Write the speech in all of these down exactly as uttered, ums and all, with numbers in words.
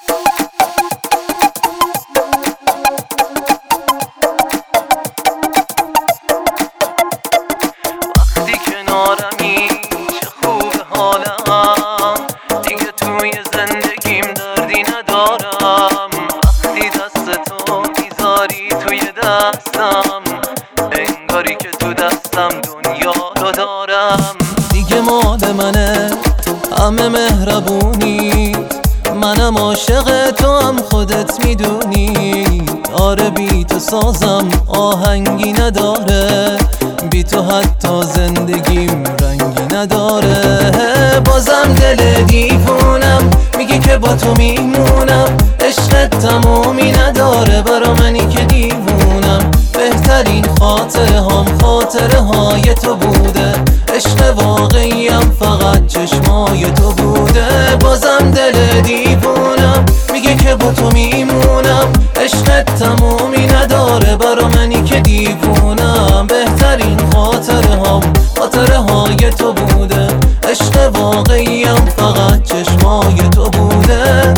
وقتی کنارمی چه خوب حالم، دیگه توی زندگیم دردی ندارم. وقتی دست تو میذاری توی دستم، انگاری که تو دستم دنیا رو دارم. دیگه مال منه همه مهربونی، منم عاشق تو هم خودت میدونی. آره بی تو سازم آهنگی نداره، بی تو حتی زندگیم رنگی نداره. بازم دل دیوونم میگه که با تو میمونم، عشقت تمومی نداره برا منی که دیوونم. بهترین خاطره هم خاطره های تو بوده، عشق واقعیم فقط چشمای تو بوده. بازم دل دیوونم میگه که با تو میمونم، عشقت تمومی نداره برا منی که دیوونم. بهترین خاطره هم خاطره های تو بوده، عشق واقعیم فقط چشمای تو بوده.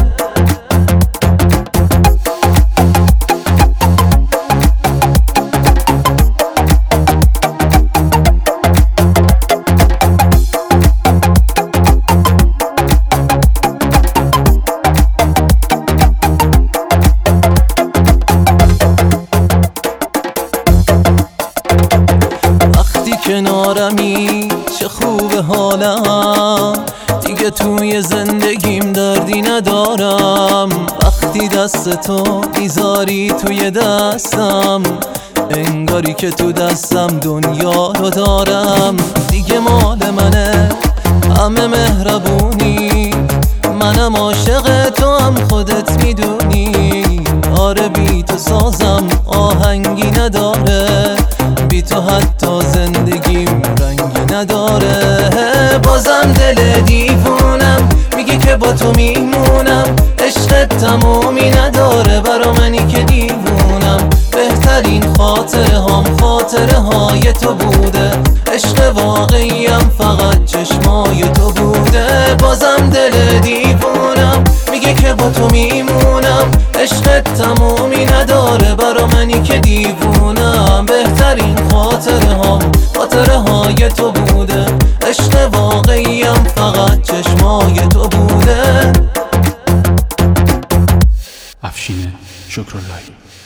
کنارمی چه خوب حالم، دیگه توی زندگیم دردی ندارم. وقتی دست تو میذاری توی دستم، انگاری که تو دستم دنیا رو دارم. دیگه مال منه همه مهربونی، منم عاشق تو هم خودت میدونی. آره بی تو سازم آهنگی نداره، بی تو حتی زندگیم رنگی نداره. بازم دل دیوونم میگه که با تو میمونم، عشقت تمومی نداره برا منی که دیوونم. بهترین خاطره هم خاطره های تو بوده، عشق واقعیم فقط چشمای تو بوده. بازم دل دیوونم میگه که با تو میمونم، عشقت تمومی نداره برا منی که دیوونم. بهترین خاطره هم خاطره های تو بوده، عشق واقعیم فقط چشمای تو بوده. افشین شکراللهی.